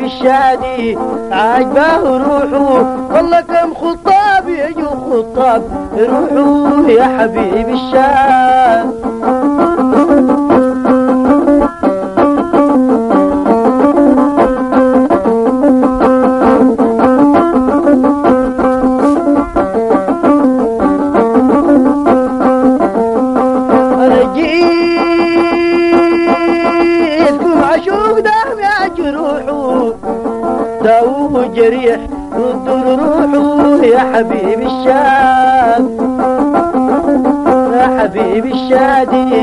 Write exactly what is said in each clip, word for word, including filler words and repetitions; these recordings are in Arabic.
الشادي عجباه روحه والله كم خطاب يجوا خطاب روحوا يا حبيب الشام. أنا جيتكم عشوق دام يا جروحه داوه جريح ردوا روحه يا حبيب الشام يا حبيب الشادي.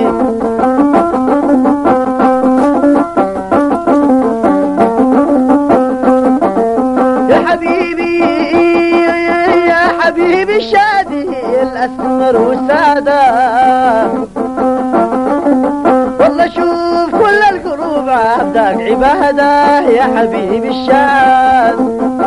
يا حبيبي يا حبيبي الشادي الأسمر وسادة والله شوف كل القلوب عبدك عبادة يا حبيب الشام.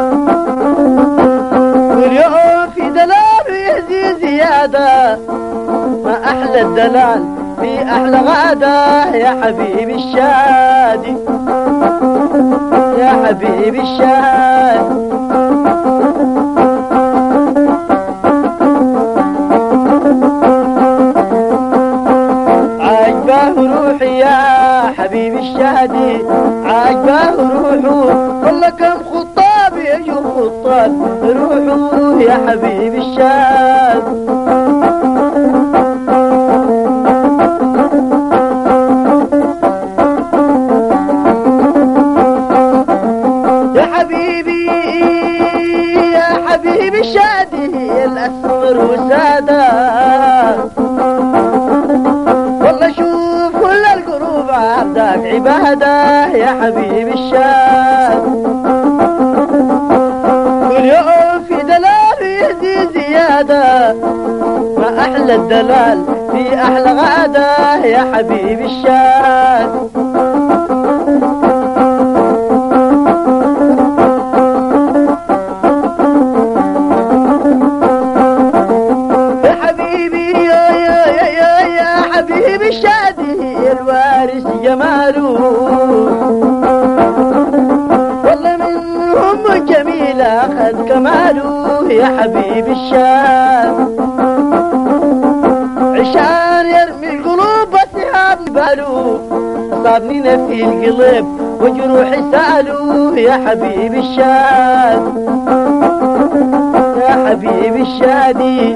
واليوم في دلال يهدي زيادة ما أحلى الدلال في أحلى غادة يا حبيب الشادي يا حبيب الشادي. عجباه روحي يا حبيب الشادي عجباه روحه والله كم خطاب يجوا خطاب روحه يا حبيب الشادي. يا حبيبي يا حبيبي الشادي الأسمر وسادة والله شوف كل القلوب عبدك عبادة يا حبيب الشام. كل يوم في دلال يهدي زيادة ما أحلى الدلال في أحلى غادة يا حبيب الشام. حبيب الشادي الوارث جماله والله منهم جميل أخذ كماله يا حبيب الشام. عشان يرمي القلوب بسحاب باله صابني في القلب وجروحي ساله يا حبيب الشام يا حبيب الشادي.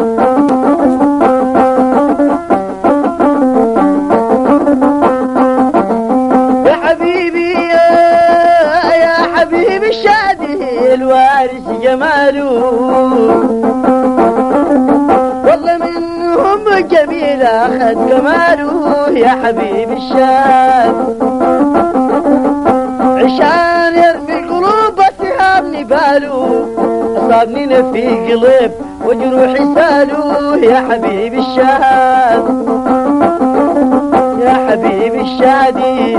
الشادي الوارث جماله والله منهم جميل أخذ كماله يا حبيب الشام. عشان يرمي القلوب بسحاب نباله أصابني في قلب وجروحي ساله يا حبيب الشام يا حبيب الشادي.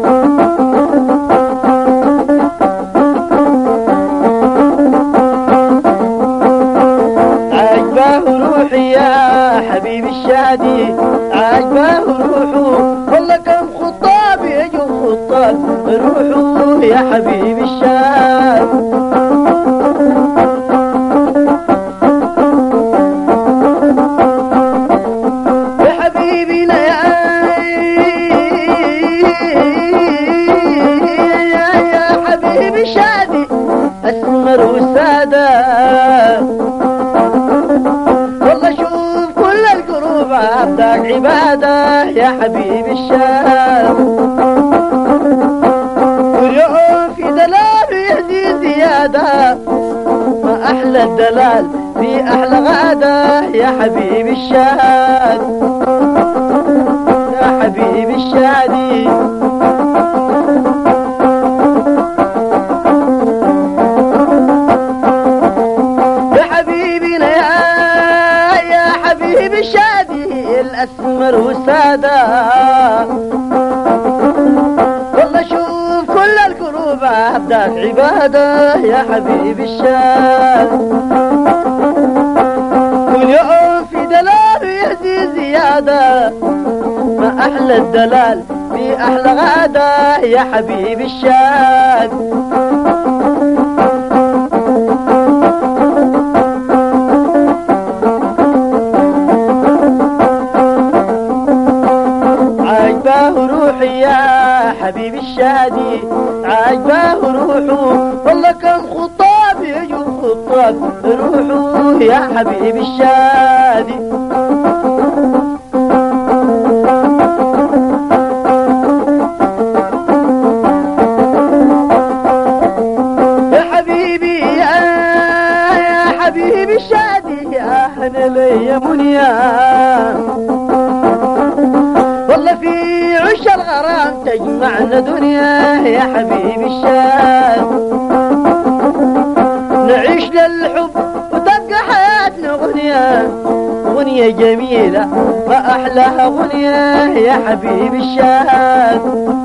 روحي يا حبيب الشادي عجباه روحه والله كم خطاب يجوا خطاب روحه يا حبيب الشام. يا حبيبنا يا يا حبيب الشادي أسمر وسادة عبدك عبادة يا حبيب الشام. واليوم في دلال يهدي زيادة ما أحلى الدلال في أحلى غادة يا حبيب الشام يا حبيب الشادي. الشادي الأسمر وسادة والله شوف كل القلوب عبدك عبادة يا حبيب الشام. كل يوم في دلال يهدي زيادة ما أحلى الدلال في أحلى غادة يا حبيب الشاد. عاجباه روحي يا حبيب الشادي، عاجباه روحه والله كم خطاب يجوا خطاب روحه يا حبيب الشادي. يا حبيبي يا, يا حبيبي الشادي يا أهلا لي يا منيا، والله في عش الغرام تجمعنا دنيا يا حبيبي الشاد. نعيش للحب وتبقى حياتنا غنية، غنية جميلة ما أحلاها غنية يا حبيبي الشاد.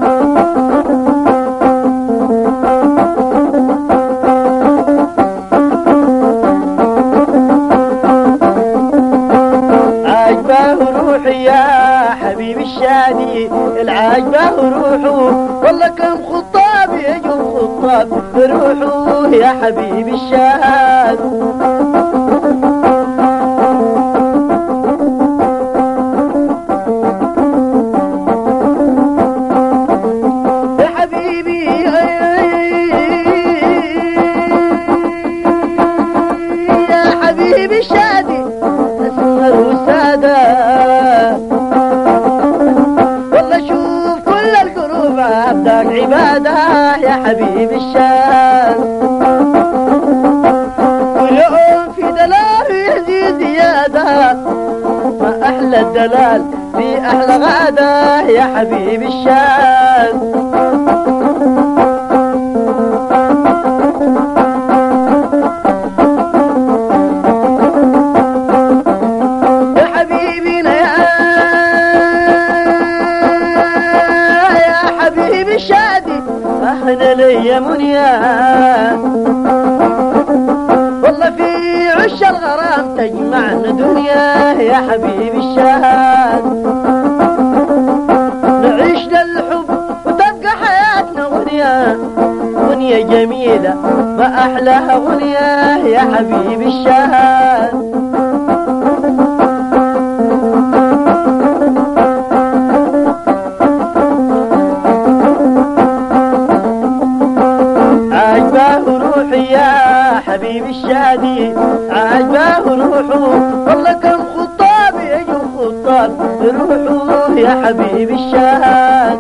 عاجباه روحي يا حبيب الشادي، العاجباه روحه والله كم خطاب يجوا خطاب روحه يا حبيب الشاد. يا حبيبي يا حبيبي الشادي أسمر وسادة، عبدك عبادة يا حبيب الشام. واليوم في دلال يزيد زيادة، ما أحلى الدلال في أحلى غادة يا حبيب الشام. يا حبيبنا يا حبيبي الشادي أهلا لي يا منيا، والله في عش الغرام تجمعنا دنيا يا حبيبي الشاد. نعيش للحب وتبقى حياتنا غنية، غنية جميلة ما أحلاها غنية يا حبيبي الشاد. يا حبيب الشادي عاجباه روحه والله كم خطاب يجوا خطاب روحه يا حبيب الشاد.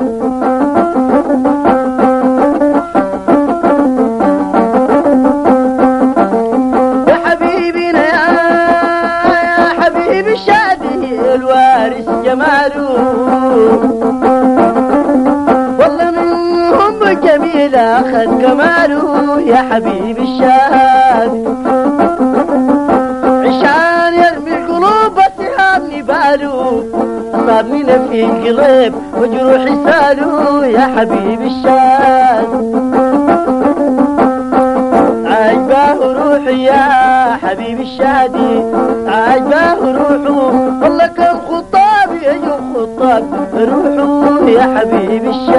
يا حبيبنا يا, يا حبيب الشادي الوارث جماله، جميل أخذ كماله يا حبيب الشاد. عشان يرمي القلوب بسهام نباله، أصابني في القلب وجروحي ساله يا حبيب الشاد. عاجباه روحي يا حبيب الشادي، عاجباه روحه والله كم خطاب يجوا خطاب روحه يا حبيب الشاد.